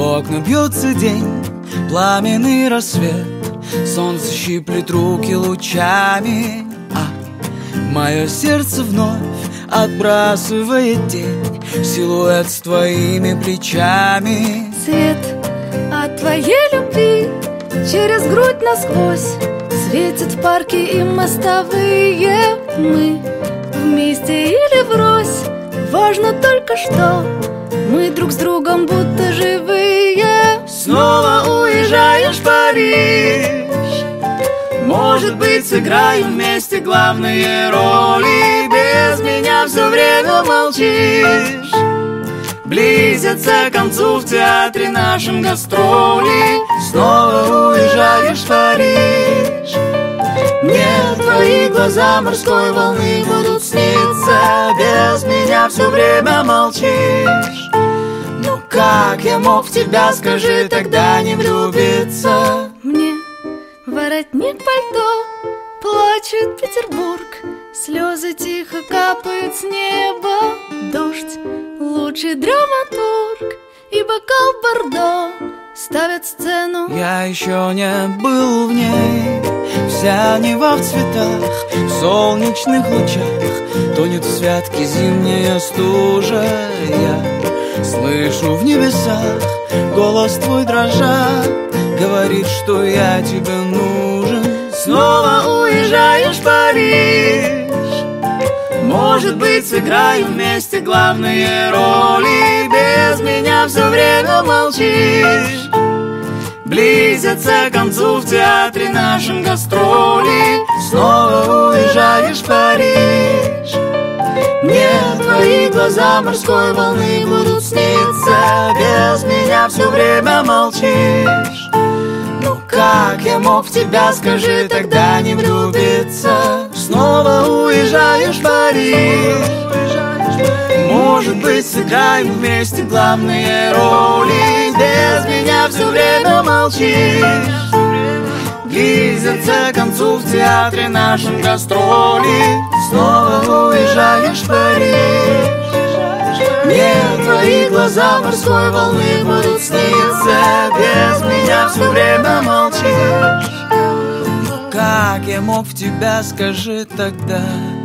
окна бьется день, пламенный рассвет. Солнце щиплет руки лучами, а мое сердце вновь отбрасывает тень, силуэт с твоими плечами. Свет от твоей любви через грудь насквозь светит в парке и мостовые. Мы вместе или врозь, важно только что мы друг с другом будто живые. Снова уезжаешь в Париж, может быть, сыграем вместе главные роли. Без меня все время молчишь. Близятся к концу в театре нашим гастроли. Снова уезжаешь в Париж. Мне твои глаза морской волны будут сниться. Без меня все время молчишь. Ну как я мог в тебя, скажи, тогда не влюбиться? Мне воротник пальто, плачет Петербург, слезы тихо капают с неба. Дождь, лучший драматург и бокал бордо ставят сцену. Я еще не был в ней. Вся Нева в цветах, в солнечных лучах, тонет в святке зимняя стужа. Я слышу в небесах голос твой дрожа, говорит, что я тебе нужен. Снова уезжаешь в Париж, может быть, сыграем вместе главные роли. Без меня все время молчишь. Близятся к концу в театре нашим гастроли. Снова уезжаешь в Париж. Мне твои глаза морской волны будут сниться. Без меня все время молчишь. Ну как я мог в тебя, скажи, тогда не влюбиться? Снова уезжаешь в Париж, может быть, сыграем вместе главные роли. Без меня все время молчишь. Близятся к концу в театре нашим гастроли. Снова уезжаешь в Париж. Мне твои глаза морской волны будут сниться. Без меня все время молчишь. Ну как я мог в тебя, скажи тогда